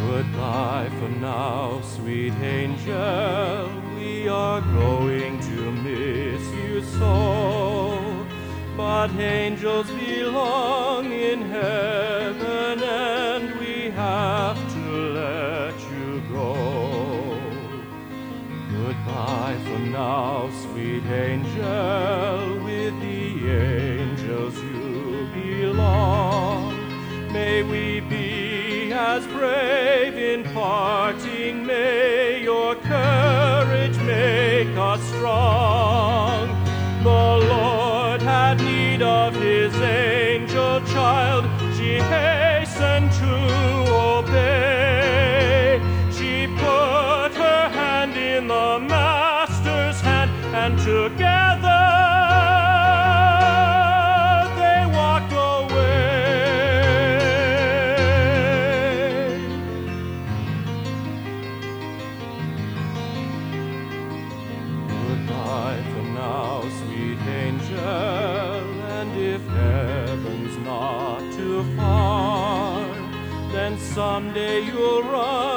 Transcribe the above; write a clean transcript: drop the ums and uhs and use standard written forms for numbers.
Goodbye for now, sweet angel, we are going to miss you so. But angels belong in heaven, and we have to let you go. Goodbye for now, sweet angel, with the angels you belong. May we be as brave in parting, may your courage make us strong. The Lord had need of his angel child, she hastened to obey. She put her hand in the Master's hand, and together they walked away. Goodbye for now, sweet angel, and if heaven's not too far, then someday you'll run